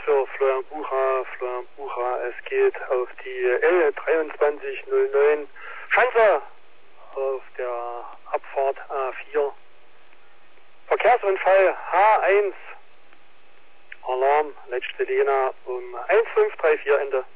für Florian Bucher. Florian Bucher, es geht auf die L2309 Schanze auf der Abfahrt A4. Verkehrsunfall H1. Alarm, letzte Lena um 1534 Ende.